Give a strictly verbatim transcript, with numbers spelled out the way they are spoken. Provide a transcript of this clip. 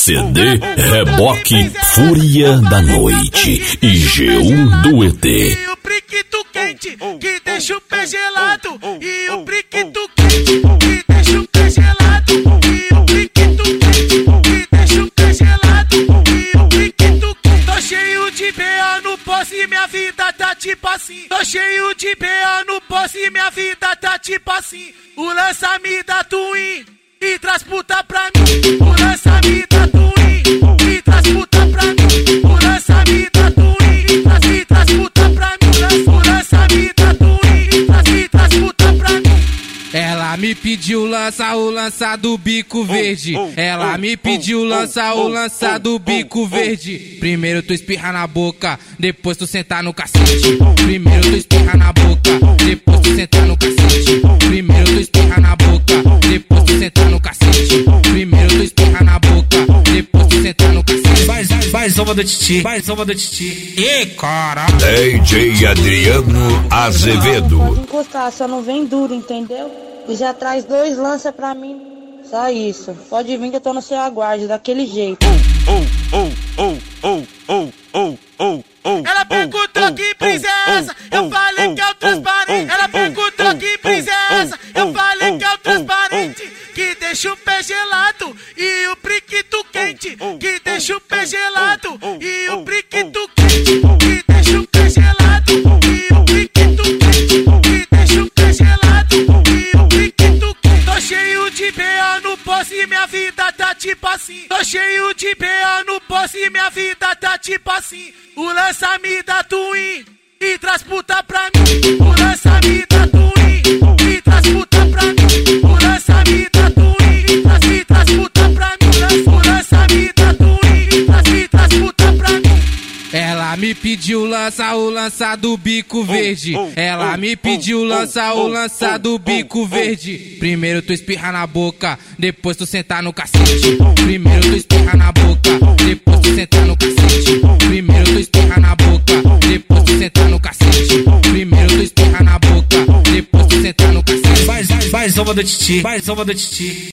C D Reboque Fúria da Noite e G um do E T. E o priquito quente que deixa o pé gelado. E o priquito quente que deixa o pé gelado. E o priquito quente que deixa o pé gelado. E o priquito quente. Tô cheio de B A no posse e minha vida tá tipo assim. Tô cheio de B A no posse e minha vida tá tipo assim. O lança me dá twin e traz puta pra mim. O lança me dá twin e traz puta pra mim. O lança me dá twin e traz, e traz puta pra mim. O lança me dá twin e traz, e traz puta pra mim. Ela me pediu lança o lança do bico verde. Ela me pediu lança o lança do bico verde. Primeiro tu espirra na boca, depois tu sentar no cacete. Primeiro tu espirra na boca, depois tu sentar no cacete. Primeiro tu espirra na boca, depois tu sentar no cacete. Primeiro tu espirra na boca, depois tu sentar no cacete. Vai, vai, zoma do titi, vai, zoma do titi. E cara. D J Adriano Azevedo. Pode encostar, só não vem duro, entendeu? E já traz dois lança pra mim. Só isso. Pode vir que eu tô no seu aguarde, daquele jeito. Ela perguntou que brisa é essa, eu falei que é o transparente. Ela perguntou que brisa é essa, eu falei que é o transparente. Que deixa o pé gelado e o priquito quente. Que deixa o pé gelado e o priquito quente. Que deixa o pé gelado e o priquito quente. Que deixa o pé gelado e o priquito quente. Tô cheio de B A no posse e minha vida tá tipo assim. Tô cheio de B A no posse e minha vida tá tipo assim. O lança me dá twin e traz puta pra mim. O lança me dá twin e traz puta pra mim. O lança me dá twin e traz, e traz puta pra mim. O lança me dá twin e traz, e traz puta pra mim. Ela me pediu lança o lança do bico verde. Ela me pediu lança o lança do bico verde. Primeiro tu espirra na boca, depois tu sentar no cacete. Primeiro tu espirra na boca, depois tu sentar no cacete. Primeiro tu espirra na boca, depois tu sentar no cacete. Primeiro tu espirra na boca, depois tu sentar no cacete. Vai, vai, vai, zoma do titi, vai, zoma do titi.